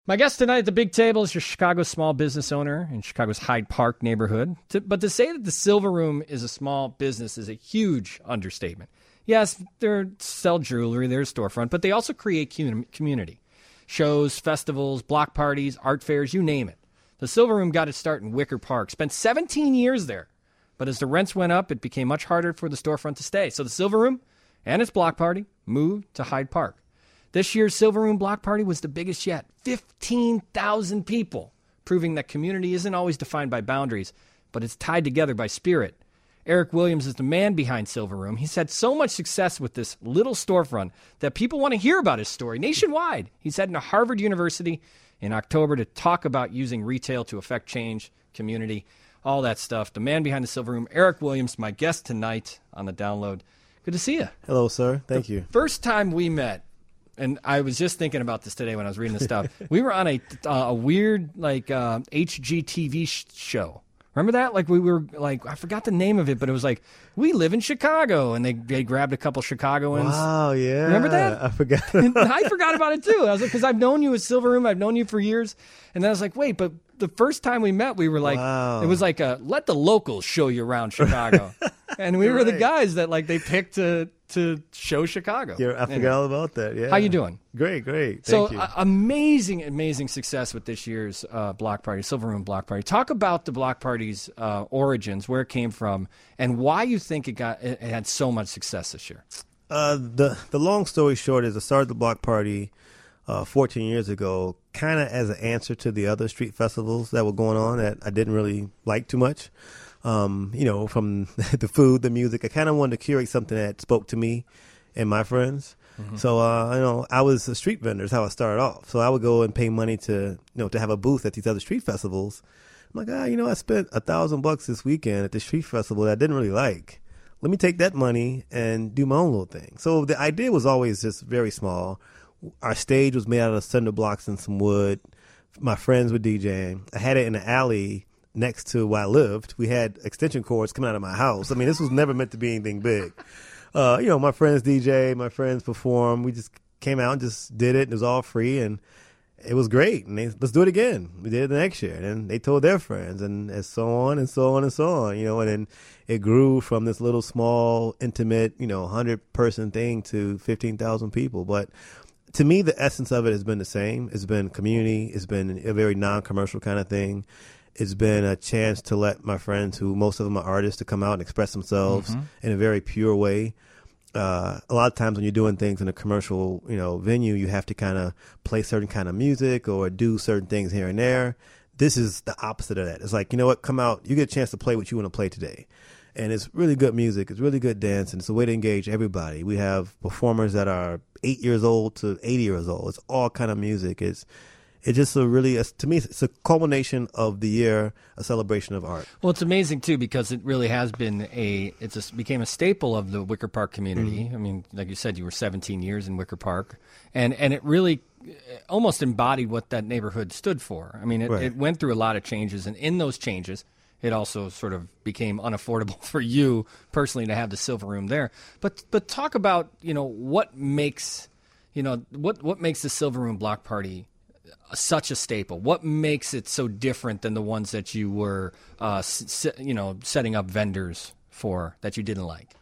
My guest tonight at the big table is your Chicago small business owner in Chicago's Hyde Park neighborhood. But to say that the Silver Room is a small business is a huge understatement. Yes, they sell jewelry, they're a storefront, but they also create community. Shows, festivals, block parties, art fairs, you name it. The Silver Room got its start in Wicker Park, spent 17 years there. But as the rents went up, it became much harder for the storefront to stay. So the Silver Room and its block party moved to Hyde Park. This year's Silver Room block party was the biggest yet, 15,000 people, proving that community isn't always defined by boundaries, but it's tied together by spirit. Eric Williams is the man behind Silver Room. He's had so much success with this little storefront that people want to hear about his story nationwide. He's heading to Harvard University in October to talk about using retail to affect change, community, all that stuff. The man behind the Silver Room, Eric Williams, my guest tonight on The Download. Good to see you. Hello, sir. Thank you. First time we met, and I was just thinking about this today when I was reading this stuff. We were on a weird HGTV show. Remember that? Like we were like, I forgot the name of it, but it was like, we live in Chicago, and they grabbed a couple Chicagoans. Wow, yeah. Remember that? I forgot. I forgot about it too. I was like, because I've known you at Silver Room, I've known you for years, and then I was like, wait, but the first time we met, we were like, wow. It was like let the locals show you around Chicago, and we were the guys that like they picked to show Chicago. Yeah, I forgot all about that. Yeah. How you doing? Great. Thank you. Amazing success with this year's block party, Silver Room block party. Talk about the block party's origins, where it came from, and why you think it had so much success this year. The long story short is I started the block party 14 years ago, kind of as an answer to the other street festivals that were going on that I didn't really like too much. From the food, the music, I kind of wanted to curate something that spoke to me and my friends. Mm-hmm. So, I was a street vendor is how I started off. So I would go and pay money to have a booth at these other street festivals. I'm like, I spent $1,000 this weekend at the street festival that I didn't really like. Let me take that money and do my own little thing. So the idea was always just very small. Our stage was made out of cinder blocks and some wood. My friends were DJing. I had it in the alley next to where I lived. We had extension cords coming out of my house. I mean, this was never meant to be anything big. My friends DJ, my friends perform. We just came out and just did it. It was all free, and it was great. And let's do it again. We did it the next year. And then they told their friends, and so on and so on and so on. And then it grew from this little small, intimate, 100-person thing to 15,000 people. But to me, the essence of it has been the same. It's been community. It's been a very non-commercial kind of thing. It's been a chance to let my friends, who most of them are artists, to come out and express themselves in a very pure way. A lot of times when you're doing things in a commercial, venue, you have to kind of play certain kind of music or do certain things here and there. This is the opposite of that. It's like, come out, you get a chance to play what you want to play today. And it's really good music. It's really good dance. And it's a way to engage everybody. We have performers that are 8 years old to 80 years old. It's all kind of music. It's just to me, it's a culmination of the year, a celebration of art. Well, it's amazing, too, because it really has been became a staple of the Wicker Park community. Mm-hmm. I mean, like you said, you were 17 years in Wicker Park, and it really almost embodied what that neighborhood stood for. I mean, it went through a lot of changes, and in those changes, it also sort of became unaffordable for you personally to have the Silver Room there. But talk about, what makes the Silver Room block party such a staple? What makes it so different than the ones that you were, setting up vendors for that you didn't like?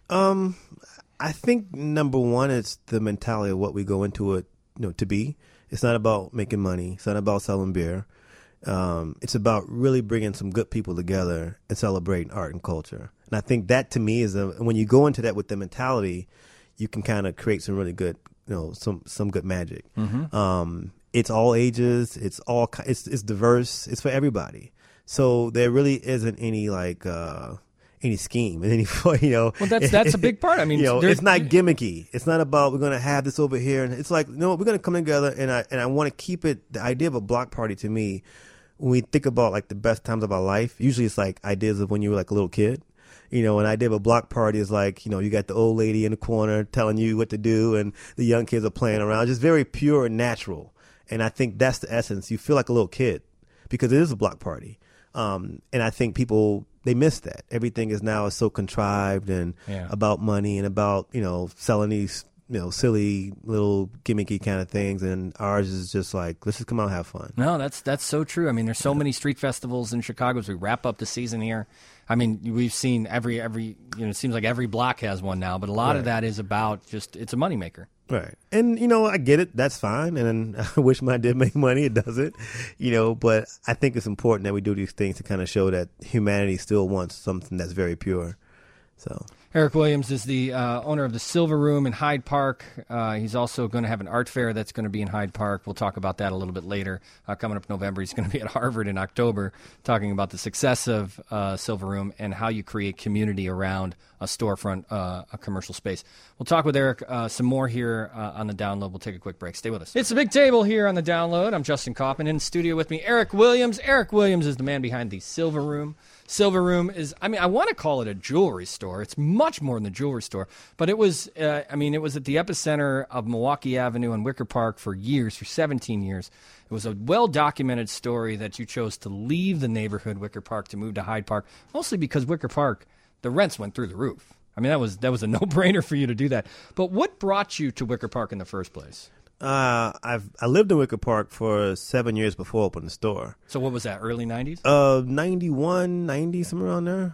I think number one, it's the mentality of what we go into it, to be. It's not about making money. It's not about selling beer. It's about really bringing some good people together and celebrating art and culture. And I think that to me is when you go into that with the mentality, you can kind of create some really good, some good magic. Mm-hmm. It's all ages. It's diverse. It's for everybody. So there really isn't any any scheme and any Well, that's a big part. I mean, it's not gimmicky. It's not about we're going to have this over here, and it's like we're going to come together, and I want to keep it. The idea of a block party to me, when we think about like the best times of our life, usually it's like ideas of when you were like a little kid. An idea of a block party is like, you got the old lady in the corner telling you what to do, and the young kids are playing around. Just very pure and natural. And I think that's the essence. You feel like a little kid because it is a block party. And I think people, they miss that. Everything is now so contrived and about money and about, selling these silly little gimmicky kind of things, and ours is just like, let's just come out and have fun. No, that's so true. I mean, there's so many street festivals in Chicago as we wrap up the season here. I mean, we've seen every it seems like every block has one now, but a lot of that is about just, it's a moneymaker. Right. And, I get it. That's fine. And I wish mine did make money. It doesn't, but I think it's important that we do these things to kind of show that humanity still wants something that's very pure. So Eric Williams is the owner of the Silver Room in Hyde Park. He's also going to have an art fair that's going to be in Hyde Park. We'll talk about that a little bit later. Coming up in November, he's going to be at Harvard in October, talking about the success of Silver Room and how you create community around a storefront, a commercial space. We'll talk with Eric some more here on the download. We'll take a quick break. Stay with us. It's a big table here on the download. I'm Justin Kaufman. In the studio with me, Eric Williams. Eric Williams is the man behind the Silver Room. Silver Room is, I want to call it a jewelry store. It's much more than a jewelry store. But it was, it was at the epicenter of Milwaukee Avenue and Wicker Park for years, for 17 years. It was a well-documented story that you chose to leave the neighborhood, Wicker Park, to move to Hyde Park, mostly because Wicker Park, the rents went through the roof. I mean, that was a no-brainer for you to do that. But what brought you to Wicker Park in the first place? I lived in Wicker Park for 7 years before I opened the store. So what was that, early 90s? 91, 90, somewhere around there.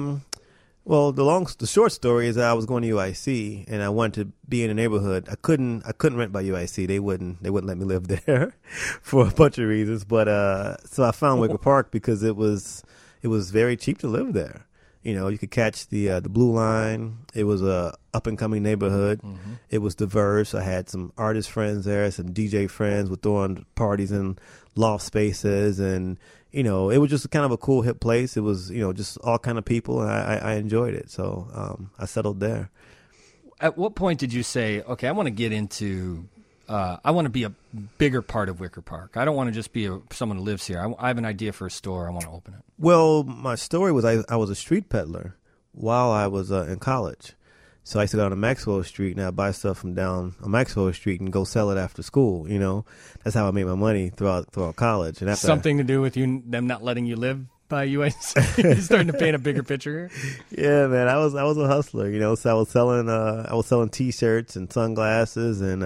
Well, the short story is that I was going to UIC and I wanted to be in a neighborhood. I couldn't rent by UIC. They wouldn't let me live there for a bunch of reasons. But so I found Wicker Park because it was very cheap to live there. You could catch the Blue Line. It was a up and coming neighborhood. Mm-hmm. It was diverse. I had some artist friends there, some DJ friends with throwing parties in loft spaces, and it was just kind of a cool hip place. It was just all kind of people, and I enjoyed it. So I settled there. At what point did you say, okay, I want to get into I want to be a bigger part of Wicker Park. I don't want to just be someone who lives here. I have an idea for a store. I want to open it. Well, my story was I was a street peddler while I was in college. So I used to go down to Maxwell Street, and I'd buy stuff from down on Maxwell Street and go sell it after school. That's how I made my money throughout college. And after something to do with them not letting you live by UIC? You're starting to paint a bigger picture here. Yeah, man, I was a hustler. So I was selling T-shirts and sunglasses, and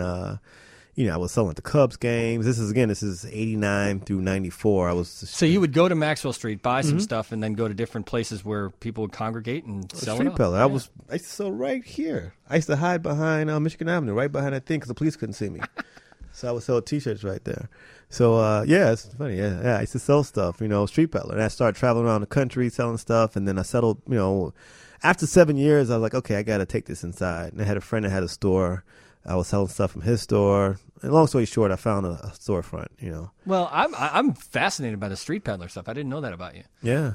I was selling at the Cubs games. This is 89 through 94. So you would go to Maxwell Street, buy some stuff, and then go to different places where people would congregate and sell street it. Peddler. Yeah. I used to sell right here. I used to hide behind Michigan Avenue, right behind that thing, because the police couldn't see me. So I would sell T-shirts right there. So it's funny. Yeah, I used to sell stuff. Street peddler. And I started traveling around the country selling stuff, and then I settled. After 7 years, I was like, okay, I got to take this inside. And I had a friend that had a store. I was selling stuff from his store. And long story short, I found a storefront, Well, I'm fascinated by the street peddler stuff. I didn't know that about you. Yeah.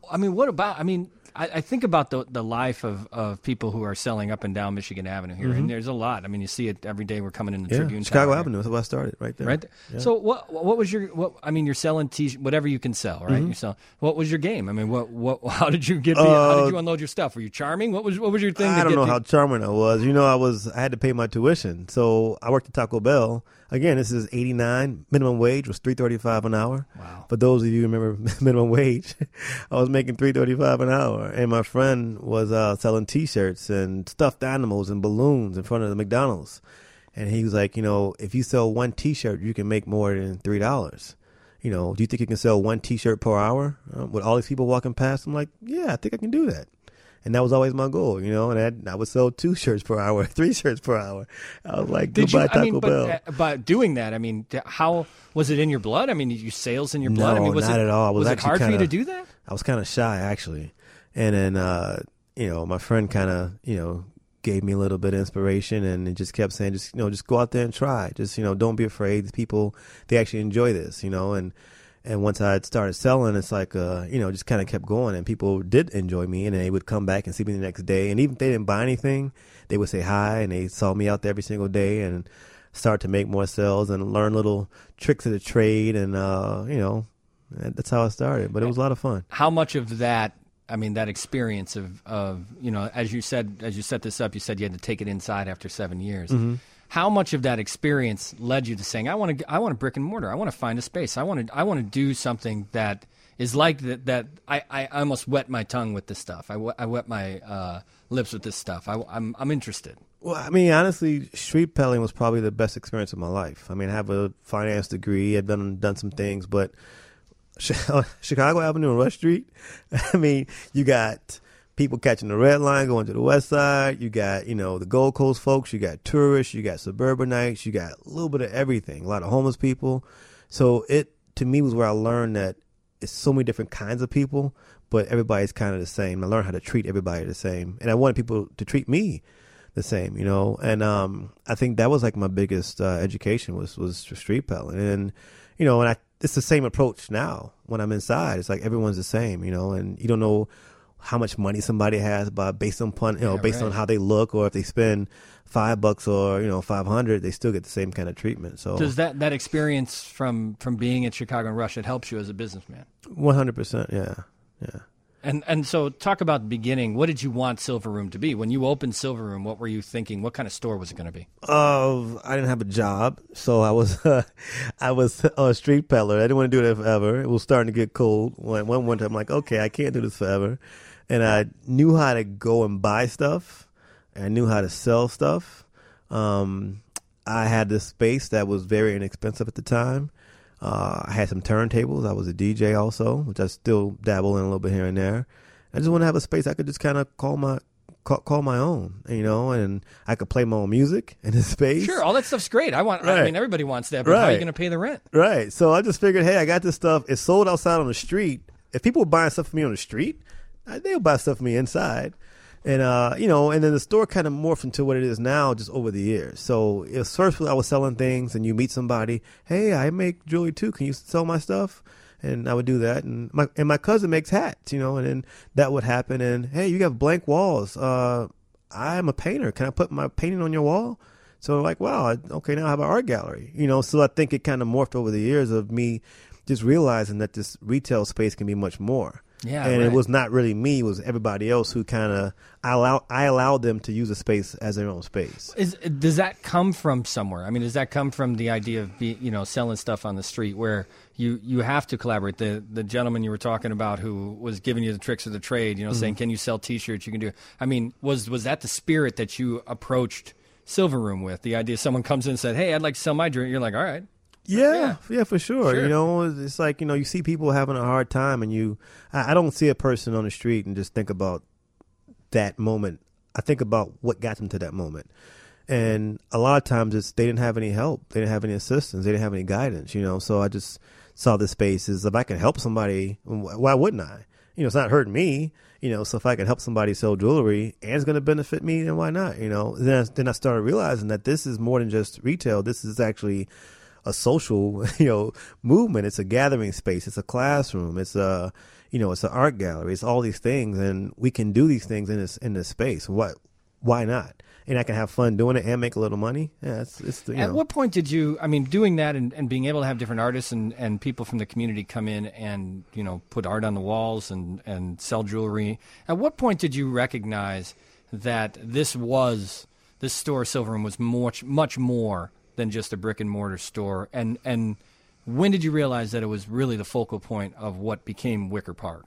I think about the life of people who are selling up and down Michigan Avenue here, and there's a lot. I mean, you see it every day. We're coming in the Tribune. Chicago Avenue. That's where I started, right there. Right there. Yeah. So what was you're selling whatever you can sell, right? You're selling. What was your game? I mean, how did you how did you unload your stuff? Were you charming? What was your thing? I don't know how charming I was. I had to pay my tuition, so I worked at Taco Bell. Again, this is 89. Minimum wage was $3.35 an hour. Wow. For those of you who remember minimum wage, I was making $3.35 an hour. And my friend was selling T-shirts and stuffed animals and balloons in front of the McDonald's. And he was like, if you sell one T-shirt, you can make more than $3. Do you think you can sell one T-shirt per hour with all these people walking past? I'm like, yeah, I think I can do that. And that was always my goal, and I would sell 2 shirts per hour, 3 shirts per hour. I was like, goodbye Taco Bell. But doing that, how was it in your blood? Did you sales in your blood? No, not at all. Was it hard for you to do that? I was kind of shy, actually. And then, my friend kind of, gave me a little bit of inspiration and just kept saying, just go out there and try. Just, don't be afraid. These people, they actually enjoy this, And once I started selling, it's like, just kind of kept going. And people did enjoy me, and they would come back and see me the next day. And even if they didn't buy anything, they would say hi, and they saw me out there every single day and start to make more sales and learn little tricks of the trade. And, that's how I started. But it was a lot of fun. How much of that, that experience of as you set this up, you said you had to take it inside after 7 years. Mm-hmm. How much of that experience led you to saying, I want a brick and mortar. I want to find a space. I want to do something that is like that I almost wet my tongue with this stuff. I wet my lips with this stuff. I'm interested. Well, I mean, honestly, street peddling was probably the best experience of my life. I mean, I have a finance degree. I've done some things, but Chicago Avenue and Rush Street, I mean, you got people catching the red line going to the west side. You got, the Gold Coast folks. You got tourists. You got suburbanites. You got a little bit of everything. A lot of homeless people. So it, to me, was where I learned that it's so many different kinds of people, but everybody's kind of the same. I learned how to treat everybody the same. And I wanted people to treat me the same, And I think that was like my biggest education was street peddling. And, it's the same approach now when I'm inside. It's like everyone's the same, and you don't know how much money somebody has based on how they look, or if they spend $5 or 500, they still get the same kind of treatment. So does that experience from being at Chicago and Rush, it helps you as a businessman? 100%, yeah. And so talk about the beginning. What did you want Silver Room to be? When you opened Silver Room, what were you thinking? What kind of store was it going to be? I didn't have a job, so I was a street peddler. I didn't want to do that forever. It was starting to get cold. One winter, I'm like, okay, I can't do this forever. And I knew how to go and buy stuff. And I knew how to sell stuff. I had this space that was very inexpensive at the time. I had some turntables. I was a DJ also, which I still dabble in a little bit here and there. I just want to have a space I could just kind of call my own, and I could play my own music in this space. Sure, all that stuff's great. I mean, everybody wants that, but right. How are you going to pay the rent? Right. So I just figured, hey, I got this stuff. It's sold outside on the street. If people were buying stuff from me on the street, they'll buy stuff from me inside. And, and then the store kind of morphed into what it is now just over the years. So it was first I was selling things, and you meet somebody, hey, I make jewelry too. Can you sell my stuff? And I would do that. And my cousin makes hats, and then that would happen. And, hey, you have blank walls. I'm a painter. Can I put my painting on your wall? So like, wow, okay, now I have an art gallery, So I think it kind of morphed over the years of me just realizing that this retail space can be much more. Yeah, and right. It was not really me; it was everybody else who kind of I allowed them to use the space as their own space. Does that come from somewhere? I mean, does that come from the idea of selling stuff on the street, where you have to collaborate? The gentleman you were talking about who was giving you the tricks of the trade, saying, "Can you sell T-shirts? You can do." I mean, was that the spirit that you approached Silver Room with? The idea someone comes in and said, "Hey, I'd like to sell my drink." You're like, "All right." Yeah, for sure. It's like, you see people having a hard time, and I don't see a person on the street and just think about that moment. I think about what got them to that moment. And a lot of times they didn't have any help. They didn't have any assistance. They didn't have any guidance, So I just saw this space as if I can help somebody, why wouldn't I? It's not hurting me, so if I can help somebody sell jewelry and it's going to benefit me, then why not? Then I started realizing that this is more than just retail. This is actually a social, movement. It's a gathering space. It's a classroom. It's it's an art gallery. It's all these things, and we can do these things in this space. Why not? And I can have fun doing it and make a little money. Yeah, At what point did you? I mean, doing that and being able to have different artists and people from the community come in and put art on the walls and sell jewelry. At what point did you recognize that this store, Silver Room, was much more than just a brick and mortar store, and when did you realize that it was really the focal point of what became Wicker Park?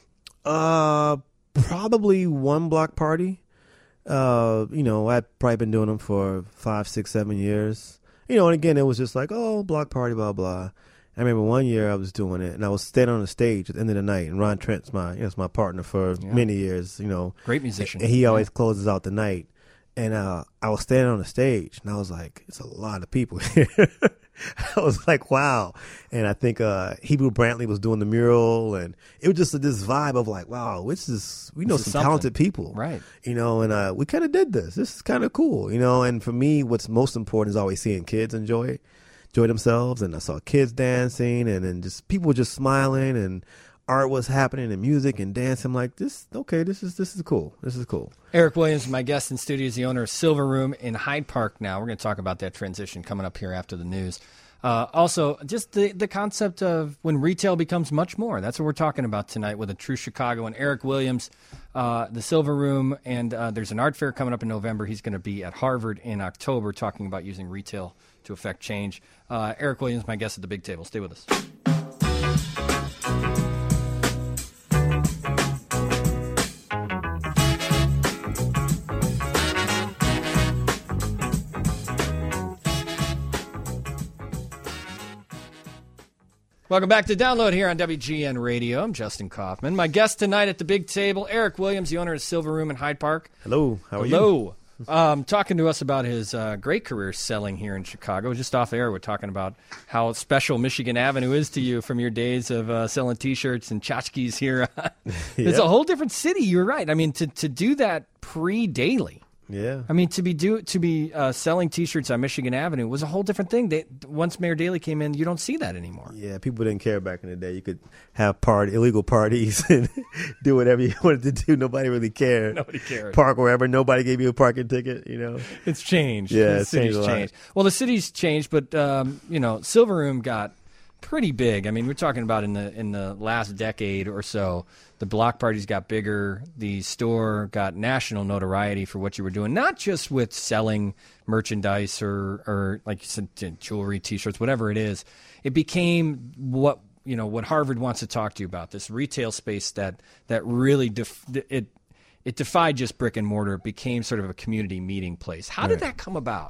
Probably one block party. I'd probably been doing them for 5, 6, 7 years. And again, it was just like, oh, block party, blah blah. I remember one year I was doing it, and I was standing on the stage at the end of the night, and Ron Trent's my partner for many years. Great musician, and he always closes out the night. And I was standing on the stage, and I was like, it's a lot of people here. I was like, wow. And I think Hebrew Brantley was doing the mural, and it was just this vibe of like, wow, we know some talented people. Right. And we kind of did this. This is kind of cool, And for me, what's most important is always seeing kids enjoy themselves. And I saw kids dancing, and then just people just smiling, and art was happening, and music and dance. I'm like, this is cool. This is cool. Eric Williams, my guest in studio, is the owner of Silver Room in Hyde Park now. We're going to talk about that transition coming up here after the news. Also, just the concept of when retail becomes much more. That's what we're talking about tonight with a true Chicagoan. Eric Williams, the Silver Room, and there's an art fair coming up in November. He's going to be at Harvard in October talking about using retail to affect change. Eric Williams, my guest at the big table. Stay with us. Welcome back to Download here on WGN Radio. I'm Justin Kaufman. My guest tonight at the big table, Eric Williams, the owner of Silver Room in Hyde Park. Hello, how are you? Hello. Talking to us about his great career selling here in Chicago. Just off air, we're talking about how special Michigan Avenue is to you from your days of selling T-shirts and tchotchkes here. It's a whole different city. You're right. I mean, to do that pre-Daily. Yeah. I mean, to be selling T-shirts on Michigan Avenue was a whole different thing. Once Mayor Daley came in, you don't see that anymore. Yeah, people didn't care back in the day. You could have illegal parties and do whatever you wanted to do. Nobody really cared. Nobody cared. Park wherever. Nobody gave you a parking ticket. It's changed. Yeah, the city's changed. Well, the city's changed, but Silver Room got pretty big. I mean, we're talking about in the last decade or so. The block parties got bigger. The store got national notoriety for what you were doing, not just with selling merchandise or like you said, jewelry, T-shirts, whatever it is. It became what Harvard wants to talk to you about, this retail space that really it defied just brick and mortar. It became sort of a community meeting place. How did that come about?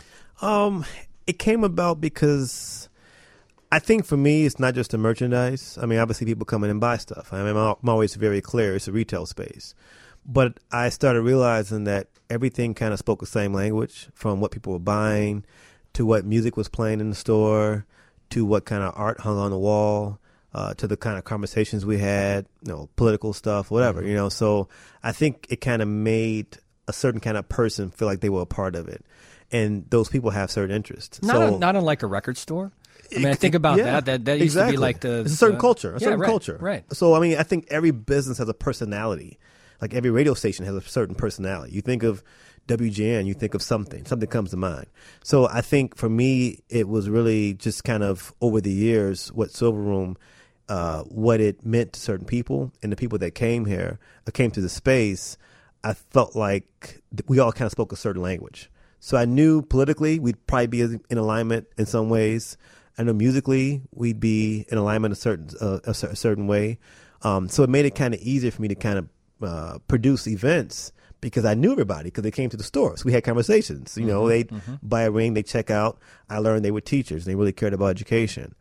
It came about because I think for me, it's not just the merchandise. I mean, obviously people come in and buy stuff. I mean, I'm always very clear. It's a retail space. But I started realizing that everything kind of spoke the same language, from what people were buying to what music was playing in the store to what kind of art hung on the wall to the kind of conversations we had, political stuff, whatever, So I think it kind of made a certain kind of person feel like they were a part of it. And those people have certain interests. Not unlike a record store. I mean, I think about that used to be like it's a certain culture, culture. Right. So, I mean, I think every business has a personality. Like every radio station has a certain personality. You think of WGN, you think of something comes to mind. So I think for me, it was really just kind of over the years what Silver Room, what it meant to certain people and the people that came here, came to the space. I felt like we all kind of spoke a certain language. So I knew politically we'd probably be in alignment in some ways. I know musically we'd be in alignment a certain way. So it made it kind of easier for me to kind of produce events because I knew everybody because they came to the store. So we had conversations. They'd buy a ring, they check out. I learned they were teachers. They really cared about education.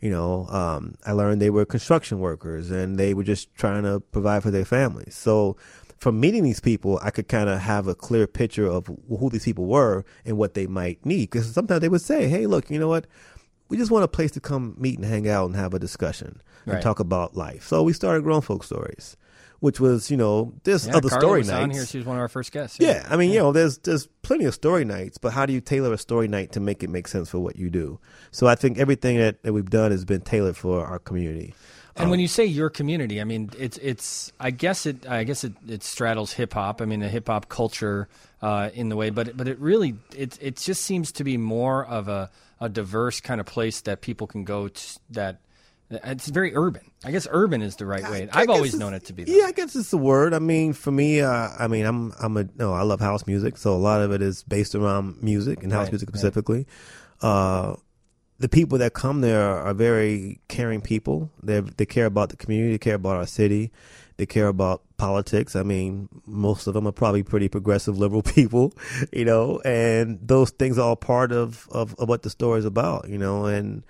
I learned they were construction workers and they were just trying to provide for their families. So from meeting these people, I could kind of have a clear picture of who these people were and what they might need. Because sometimes they would say, hey, look, you know what? We just want a place to come meet and hang out and have a discussion and talk about life. So we started Grown Folk Stories, which was, there's other Carla story was nights. On here. She was one of our first guests. Yeah. I mean, there's plenty of story nights, but how do you tailor a story night to make it make sense for what you do? So I think everything that we've done has been tailored for our community. And when you say your community, I mean, I guess it straddles hip hop. I mean, the hip hop culture in the way, but it really it just seems to be more of a diverse kind of place that people can go to. That it's very urban. I guess urban is the right way. I've always known it to be that. Yeah, I guess it's the word. I mean, for me, I love house music, so a lot of it is based around music and house music specifically. The people that come there are very caring people. They care about the community. They care about our city. They care about politics. I mean, most of them are probably pretty progressive liberal people, and those things are all part of what the store is about, and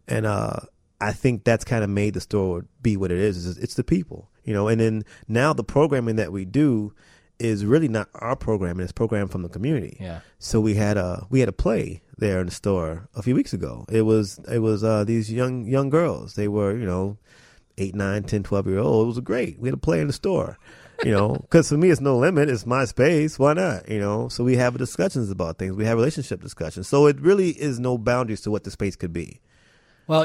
I think that's kind of made the store be what it is. It's the people, and then now the programming that we do is really not our programming. It's programmed from the community. Yeah. So we had a play there in the store a few weeks ago. It was these young girls. They were, 8, 9, 10, 12-year-old. It was great. We had a play in the store, because for me, it's no limit. It's my space. Why not? So we have discussions about things. We have relationship discussions. So it really is no boundaries to what the space could be. Well,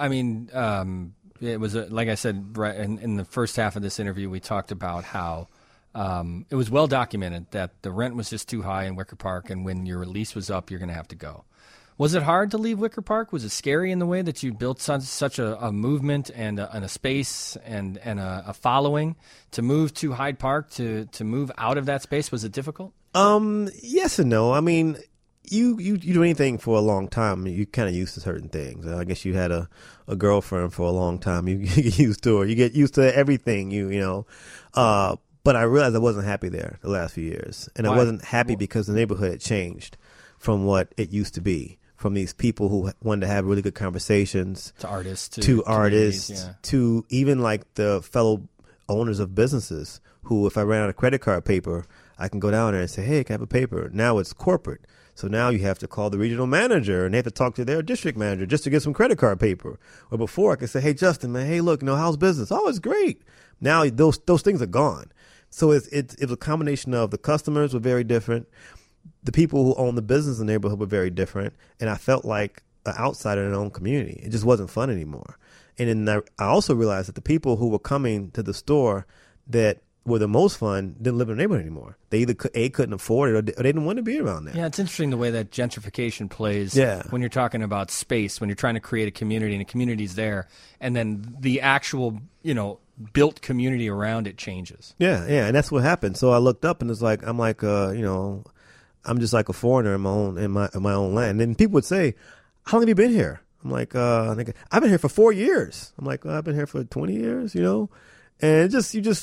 it was, like I said, right in the first half of this interview, we talked about how it was well documented that the rent was just too high in Wicker Park, and when your lease was up, you're going to have to go. Was it hard to leave Wicker Park? Was it scary in the way that you built such a movement and a space and a following to move to Hyde Park, to move out of that space? Was it difficult? Yes and no. I mean, you do anything for a long time, you kind of used to certain things. I guess you had a girlfriend for a long time. You get used to her. You get used to everything, but I realized I wasn't happy there the last few years. And I wasn't happy because the neighborhood had changed from what it used to be. from these people who wanted to have really good conversations To artists. to artists, yeah. to even like the fellow owners of businesses who, if I ran out of credit card paper, I can go down there and say, hey, can I have a paper? Now it's corporate. So now you have to call the regional manager and they have to talk to their district manager just to get some credit card paper. Or before I could say, hey, Justin, man, hey, look, how's business? Oh, it's great. Now those things are gone. So it was a combination of the customers were very different. The people who own the business in the neighborhood were very different. And I felt like an outsider in their own community. It just wasn't fun anymore. And then I also realized that the people who were coming to the store that were the most fun didn't live in the neighborhood anymore. They either couldn't afford it or they didn't want to be around there. Yeah, it's interesting the way that gentrification plays Yeah. when you're talking about space, when you're trying to create a community and a community's there, and then the actual, built community around it changes. Yeah, and that's what happened. So I looked up and it's like I'm I'm just like a foreigner in my own land. And people would say, "How long have you been here?" I'm like, I've been here for 4 years. I'm like, I've been here for 20 years, And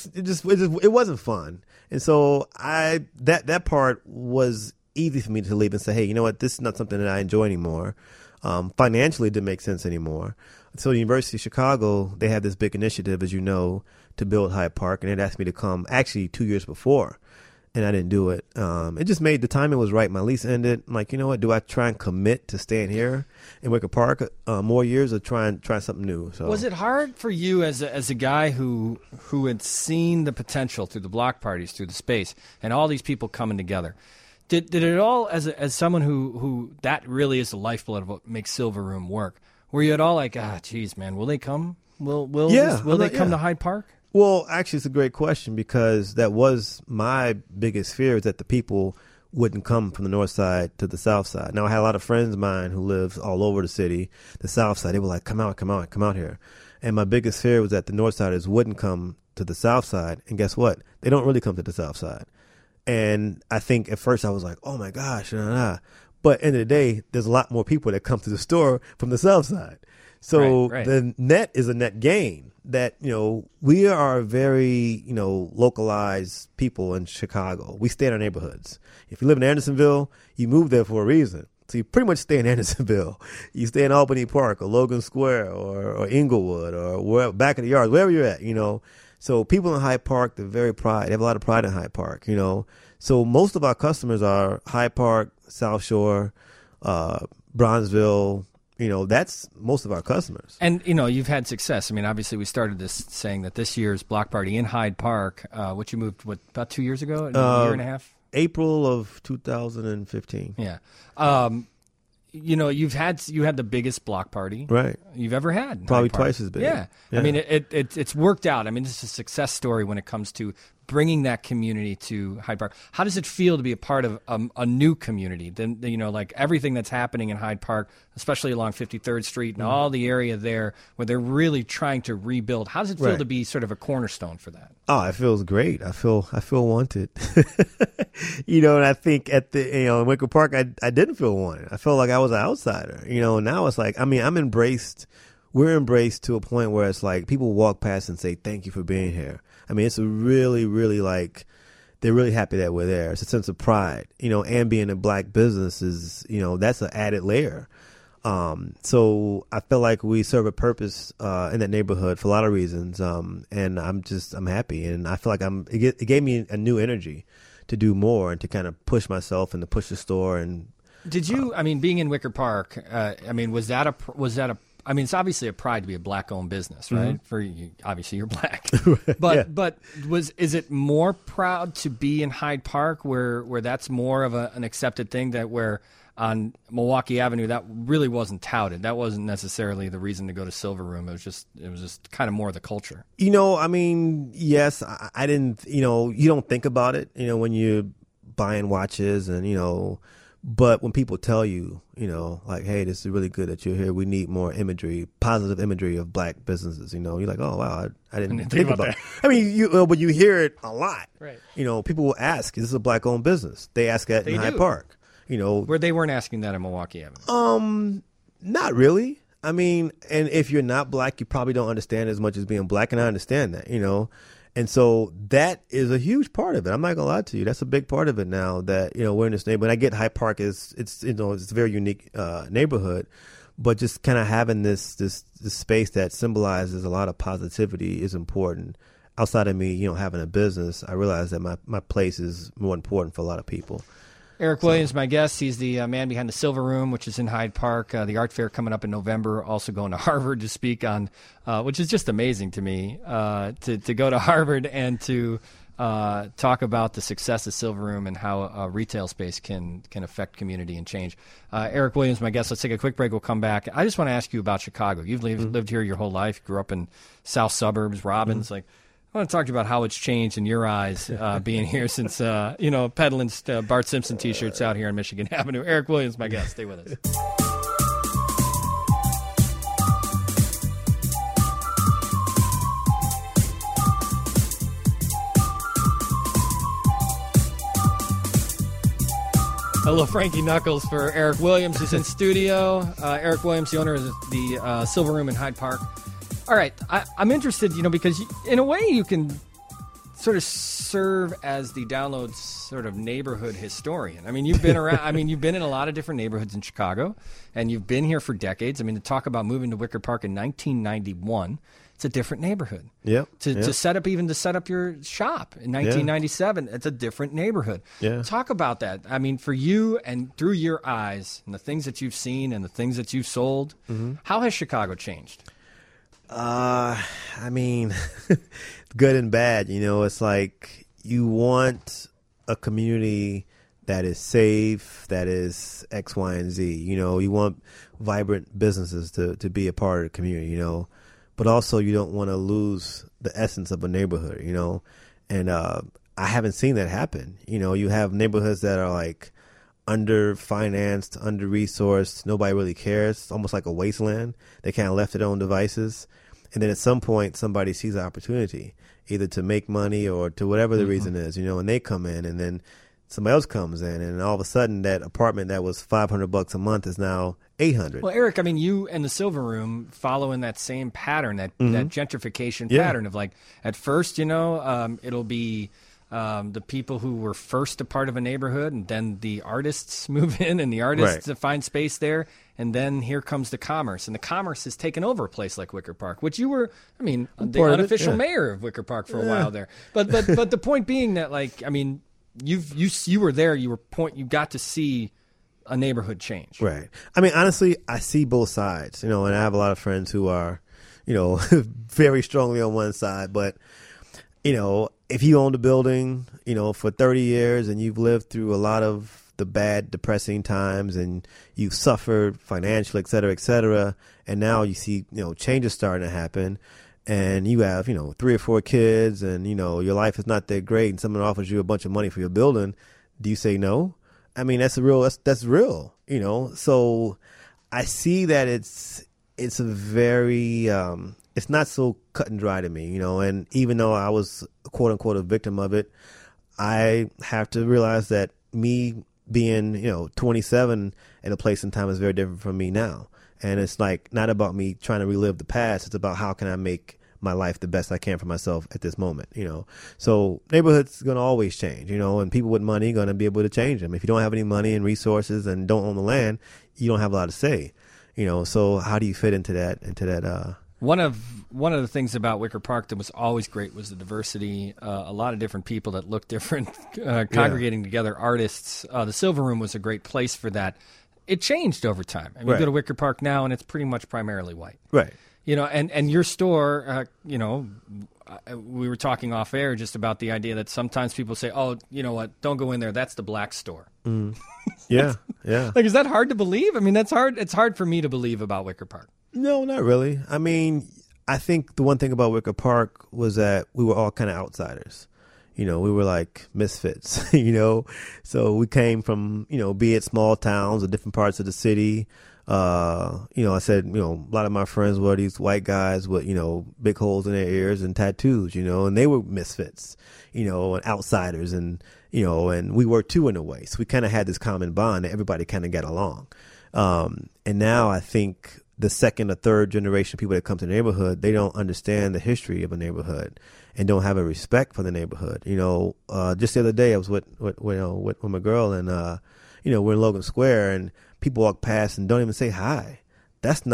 it wasn't fun. And so that part was easy for me to leave and say, hey, you know what? This is not something that I enjoy anymore. Financially, it didn't make sense anymore. So the University of Chicago, they had this big initiative, as you know, to build Hyde Park, and they'd asked me to come actually 2 years before, and I didn't do it. It just made the timing was right. My lease ended. I'm like, you know what? Do I try and commit to staying here in Wicker Park more years, or try something new? So was it hard for you as a guy who had seen the potential through the block parties, through the space, and all these people coming together? Did it all, as someone who that really is the lifeblood of what makes Silver Room work? Were you at all like, geez, man, will they come? Will they come to Hyde Park? Well, actually, it's a great question because that was my biggest fear, is that the people wouldn't come from the north side to the south side. Now, I had a lot of friends of mine who live all over the city, the south side. They were like, come out here. And my biggest fear was that the north siders wouldn't come to the south side. And guess what? They don't really come to the south side. And I think at first I was like, oh, my gosh. But at the end of the day, there's a lot more people that come to the store from the south side. So right. The net is a net gain. That, we are very, localized people in Chicago. We stay in our neighborhoods. If you live in Andersonville, you move there for a reason. So you pretty much stay in Andersonville. You stay in Albany Park or Logan Square or Inglewood or back in the yards, wherever you're at, So people in Hyde Park, they have a lot of pride in Hyde Park, So most of our customers are Hyde Park, South Shore, Bronzeville. That's most of our customers. And, you've had success. I mean, obviously, we started this saying that this year's block party in Hyde Park, which you moved, about 2 years ago? A year and a half? April of 2015. Yeah. You had the biggest block party you've ever had. Probably twice as big. Yeah. I mean, it's worked out. I mean, this is a success story when it comes to bringing that community to Hyde Park. How does it feel to be a part of a new community? Then, like everything that's happening in Hyde Park, especially along 53rd Street and all the area there where they're really trying to rebuild. How does it feel to be sort of a cornerstone for that? Oh, it feels great. I feel wanted. And I think at the in Wicker Park, I didn't feel wanted. I felt like I was an outsider. Now it's like, I'm embraced. We're embraced to a point where it's like people walk past and say, thank you for being here. I mean, it's a really, really they're really happy that we're there. It's a sense of pride, and being a black business is, that's an added layer. So I feel like we serve a purpose in that neighborhood for a lot of reasons. And I'm happy, and I feel like it gave me a new energy to do more and to kind of push myself and to push the store. And did you? Being in Wicker Park, was that a? It's obviously a pride to be a black-owned business, right? Mm-hmm. For you, obviously, you're black, but is it more proud to be in Hyde Park, where that's more of an accepted thing, that where on Milwaukee Avenue that really wasn't touted? That wasn't necessarily the reason to go to Silver Room. It was just kind of more of the culture. Yes, I didn't. You don't think about it. When you're buying watches and But when people tell you, like, hey, this is really good that you're here. We need more imagery, positive imagery of black businesses. You're like, oh, wow, I didn't think about that. But you hear it a lot. Right. People will ask, is this a black-owned business? They ask that in Hyde Park. Where they weren't asking that in Milwaukee Avenue. Not really. And if you're not black, you probably don't understand as much as being black, and I understand that, And so that is a huge part of it. I'm not gonna lie to you. That's a big part of it now that, we're in this neighborhood. I get Hyde Park it's a very unique neighborhood, but just kind of having this space that symbolizes a lot of positivity is important. Outside of me, having a business, I realize that my place is more important for a lot of people. Eric Williams, my guest. He's the man behind the Silver Room, which is in Hyde Park. The art fair coming up in November. Also going to Harvard to speak on, which is just amazing to me, to go to Harvard and to talk about the success of Silver Room and how a retail space can affect community and change. Eric Williams, my guest. Let's take a quick break. We'll come back. I just want to ask you about Chicago. You've lived here your whole life. Grew up in South Suburbs, Robbins. I want to talk to you about how it's changed in your eyes being here since, peddling Bart Simpson T-shirts out here on Michigan Avenue. Eric Williams, my guest. Stay with us. Hello, Frankie Knuckles for Eric Williams, who's in studio. Eric Williams, the owner of the Silver Room in Hyde Park. All right, I'm interested, because in a way you can sort of serve as the Download's sort of neighborhood historian. I mean, you've been around. I mean, you've been in a lot of different neighborhoods in Chicago, and you've been here for decades. I mean, to talk about moving to Wicker Park in 1991, it's a different neighborhood. Yeah. To set up your shop in 1997, it's a different neighborhood. Yeah. Talk about that. I mean, for you and through your eyes and the things that you've seen and the things that you've sold, how has Chicago changed? I mean, good and bad. It's like you want a community that is safe, that is X, Y, and Z. You want vibrant businesses to be a part of the community, but also you don't want to lose the essence of a neighborhood, and I haven't seen that happen. You have neighborhoods that are like under-financed, under-resourced. Nobody really cares. It's almost like a wasteland. They kind of left to their own devices. And then at some point, somebody sees an opportunity, either to make money or to whatever the reason is, and they come in, and then somebody else comes in, and all of a sudden that apartment that was $500 a month is now $800. Well, Eric, I mean, you and the Silver Room follow in that same pattern, that gentrification pattern of, like, at first, it'll be the people who were first a part of a neighborhood, and then the artists move in, and the artists find space there, and then here comes the commerce, and the commerce has taken over a place like Wicker Park, which you were, I mean, the unofficial mayor of Wicker Park for a while there. But the point being that, like, I mean, you were there, you got to see a neighborhood change. Right. I mean, honestly, I see both sides, and I have a lot of friends who are, very strongly on one side, but if you owned a building, for 30 years and you've lived through a lot of the bad, depressing times and you've suffered financially, et cetera, and now you see, changes starting to happen and you have, 3 or 4 kids and, your life is not that great and someone offers you a bunch of money for your building, do you say no? I mean, that's real. So I see that it's a very, it's not so cut and dry to me, and even though I was quote unquote a victim of it, I have to realize that me being, 27 in a place and time is very different from me now. And it's like not about me trying to relive the past. It's about how can I make my life the best I can for myself at this moment, So neighborhoods going to always change, and people with money going to be able to change them. If you don't have any money and resources and don't own the land, you don't have a lot to say, So how do you fit into that? One of the things about Wicker Park that was always great was the diversity. A lot of different people that looked different, congregating together, artists. The Silver Room was a great place for that. It changed over time. I mean, you go to Wicker Park now, and it's pretty much primarily white. Right. And your store, we were talking off air just about the idea that sometimes people say, oh, you know what, don't go in there. That's the black store. Yeah. Like, is that hard to believe? I mean, that's hard. It's hard for me to believe about Wicker Park. No, not really. I mean, I think the one thing about Wicker Park was that we were all kind of outsiders. We were like misfits, So we came from, be it small towns or different parts of the city. I said, a lot of my friends were these white guys with, big holes in their ears and tattoos, and they were misfits, and outsiders and we were too in a way. So we kind of had this common bond that everybody kind of got along. And now I think the second or third generation people that come to the neighborhood, they don't understand the history of a neighborhood and don't have a respect for the neighborhood. Just the other day I was with my girl, and we're in Logan Square, and people walk past and don't even say hi. That's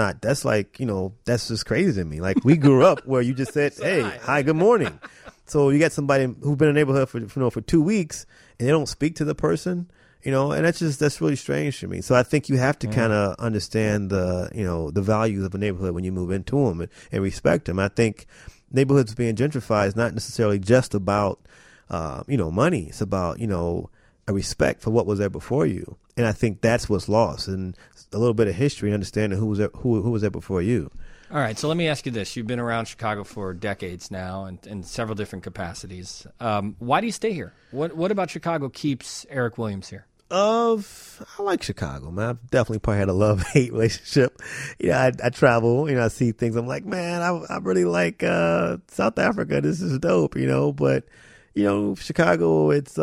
just crazy to me. Like, we grew up where you just said, hey, hi, good morning. So you got somebody who's been in the neighborhood for 2 weeks, and they don't speak to the person, and that's really strange to me. So I think you have to kind of understand the values of a neighborhood when you move into them, and respect them. I think neighborhoods being gentrified is not necessarily just about, money. It's about, a respect for what was there before you. And I think that's what's lost, and a little bit of history and understanding who was there before you. All right, so let me ask you this. You've been around Chicago for decades now and in several different capacities. Why do you stay here? What about Chicago keeps Eric Williams here? I like Chicago, man. I've definitely probably had a love-hate relationship. I travel, I see things. I'm like, man, I really like South Africa. This is dope, But, Chicago, it's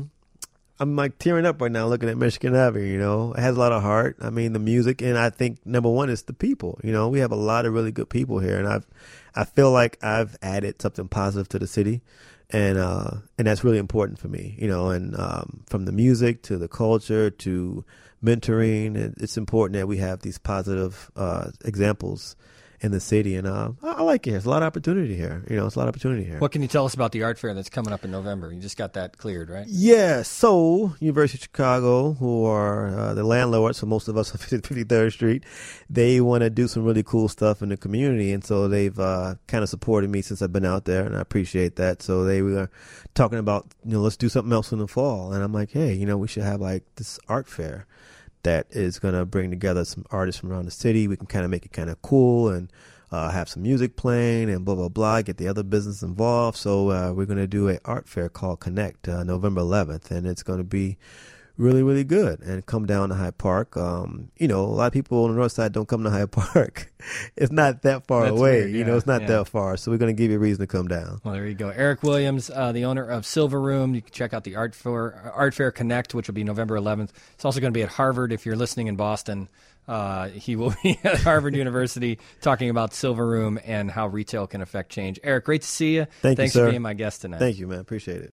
I'm like tearing up right now looking at Michigan Avenue, It has a lot of heart. I mean, the music, and I think number one is the people. We have a lot of really good people here, and I feel like I've added something positive to the city, and that's really important for me, and from the music to the culture to mentoring, it's important that we have these positive examples in the city, and I like it here. There's a lot of opportunity here. It's a lot of opportunity here. What can you tell us about the art fair that's coming up in November? You just got that cleared, right? Yeah. So University of Chicago, who are the landlords for most of us on 53rd Street, they want to do some really cool stuff in the community, and so they've kind of supported me since I've been out there, and I appreciate that. So they were talking about, let's do something else in the fall, and I'm like, hey, we should have like this art fair that is going to bring together some artists from around the city. We can kind of make it kind of cool and have some music playing and blah, blah, blah, get the other business involved. So we're going to do an art fair called Connect November 11th, and it's going to be really, really good. And come down to Hyde Park. A lot of people on the north side don't come to Hyde Park. It's not that far away. Weird, yeah, it's not that far. So we're going to give you a reason to come down. Well, there you go. Eric Williams, the owner of Silver Room. You can check out the Art Fair Connect, which will be November 11th. It's also going to be at Harvard if you're listening in Boston. He will be at Harvard University talking about Silver Room and how retail can affect change. Eric, great to see you. Thanks for being my guest tonight. Thank you, man. Appreciate it.